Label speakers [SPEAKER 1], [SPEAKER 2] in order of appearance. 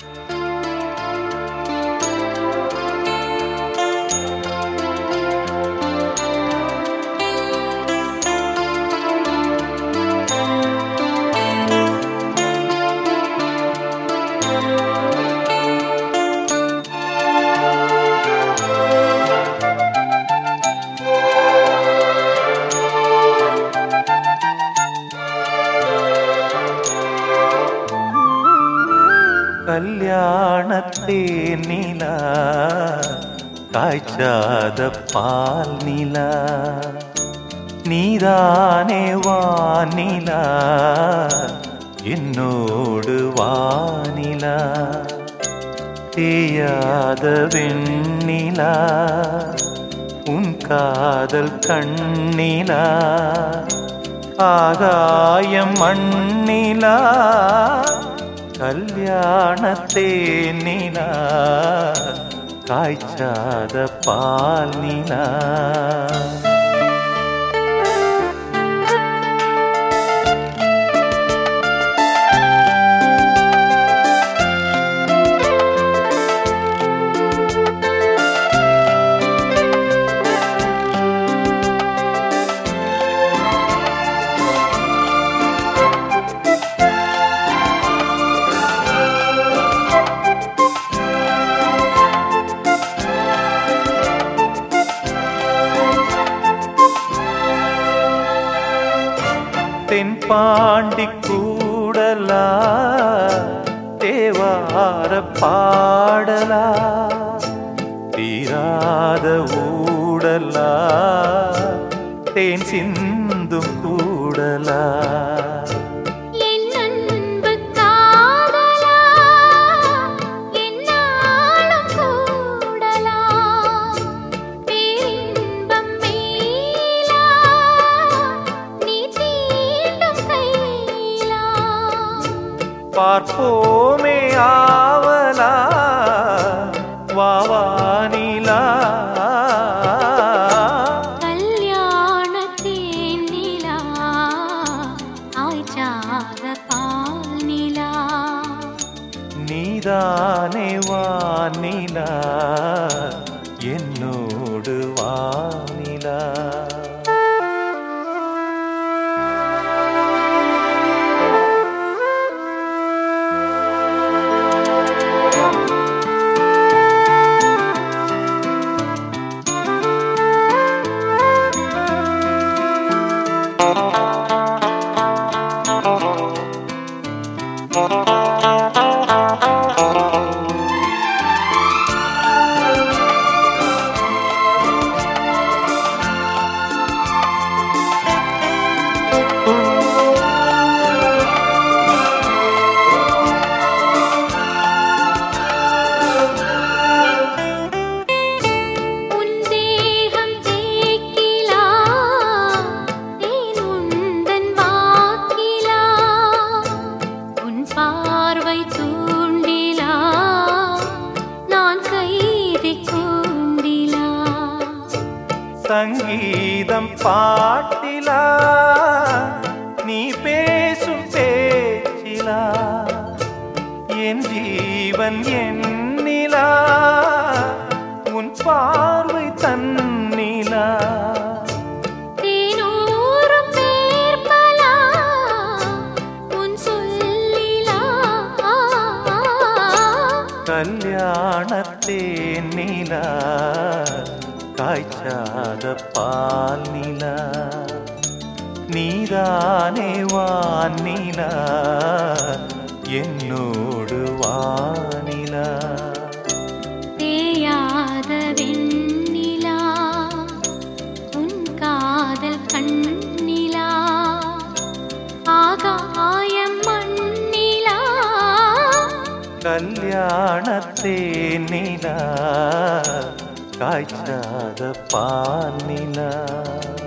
[SPEAKER 1] கல்யாணத்தேன் நிலா காய்ச்சாத பால் நிலா நீதானே வானிலா என்னோடு வானிலா தேயாத வெண்ணிலா உன் காதல் கண்ணிலா ஆகாயம் மண்ணிலா கல்யாணத்தேன் நிலா காய்ச்சாத பால் நிலா தென்பாண்டி கூடலா தேவார பாடலா தீராத ஊடலா தேன் சிந்தும் கூடலா பார்ப்போமே ஆவலா வாவானிலா
[SPEAKER 2] கல்யாணத்தேன் நிலா காய்ச்சாத பால் நிலா
[SPEAKER 1] நீதானே வானிலா என்னோடு வானிலா சங்கீதம் பாட்டிலா நீ பேசும் பேச்சிலா என் ஜீவன் என்னிலா உன் பார்வை தன்னிலா
[SPEAKER 2] தேனூரும் பேர்பலா உன் சொல்லிலா
[SPEAKER 1] கல்யாணத்தேன் நிலா காய்ச்சாத பால் நிலா நீதானே வானிலா என்னோடு வானிலா
[SPEAKER 2] தேயாத வெண்ணிலா உன் காதல் கண்ணிலா ஆகாயம் மண்ணிலா
[SPEAKER 1] கல்யாணத்தேன் நிலா காய்ச்சாத பால் நிலா